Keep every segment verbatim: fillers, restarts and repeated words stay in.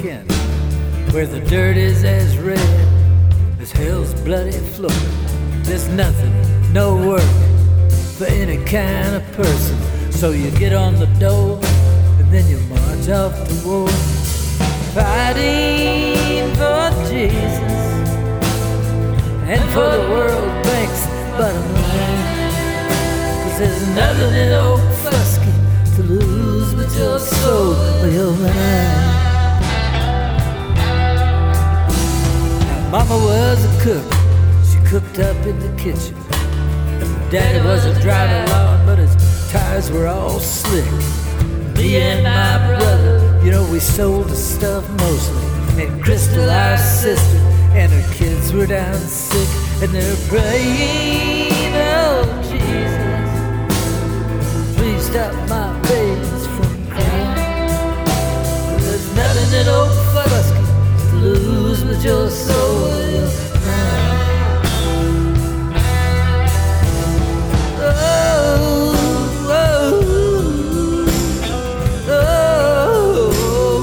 Kent, where the dirt is as red as hell's bloody floor. There's nothing, no work for any kind of person. So you get on the dole and then you march off to war, fighting for Jesus and for the World Bank's bottom line. 'Cause there's nothing in old Fusky to lose but your soul or your mind. Now Mama was a cook, she cooked up in the kitchen. Daddy was a driver lawn, but his tires were all slick. Me and my brother, you know, we sold the stuff mostly. And Crystal, our sister, and her kids were down sick, and they're praying, oh Jesus, please stop my babies from crying. There's nothing that old Fusky to lose but your soul or your mind. Oh, oh, oh, oh.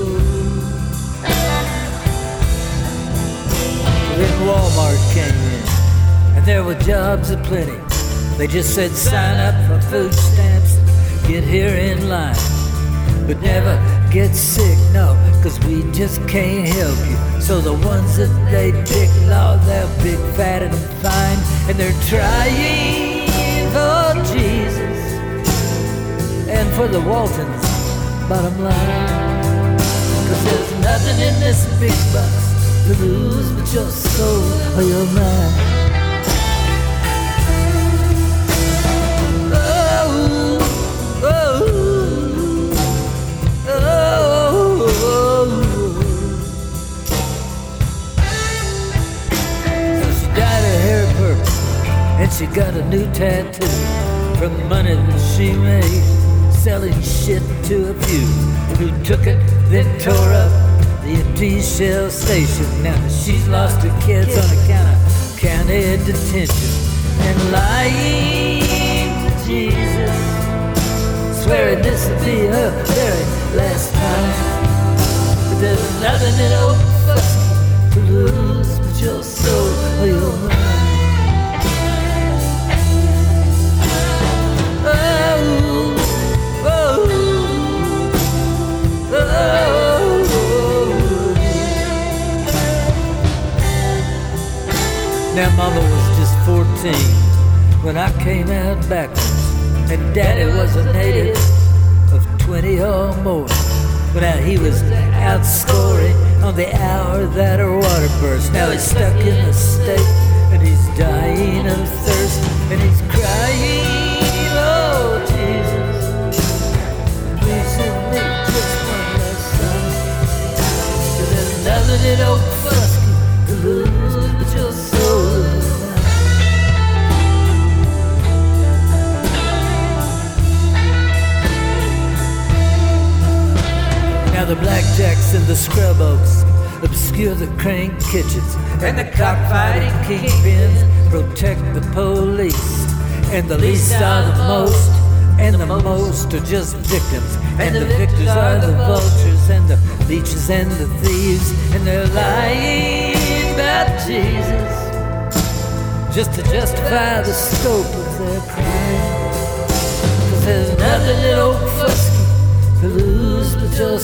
Then Walmart came in, and there were jobs aplenty. They just said sign up for food stamps, get here in line, but never get sick, no, 'cause we just can't help you. So the ones that they pick, Lord, they're big, fat, and fine, and they're trying for Jesus and for the Waltons' bottom line. 'Cause there's nothing in this big box to lose but your soul or your mind. And she got a new tattoo from the money that she made selling shit to a few who took it, then tore up the empty Shell station. Now she's lost her kids on account of county detention and lying to Jesus, swearing this will be her very last time. But there's nothing in old Fusky to lose but your soul or your mind. Now Mama was just fourteen when I came out backwards, and Daddy was a native of twenty or more. But now he was out scoring on the hour that her water burst. Now he's stuck in the state, and he's dying of thirst, and he's crying, oh Jesus, please send me just one last time. 'Cause there's nothing in old Fusky to lose but your soul. Now the blackjacks and the scrub oaks obscure the crank kitchens, and the cockfighting kingpins protect the police. And the least are the most, and the most are just victims. And the victors are the vultures, and the leeches and the thieves, and they're lying about Jesus just to justify the scope of their crime. 'Cause there's nothing in old Fusky to lose but your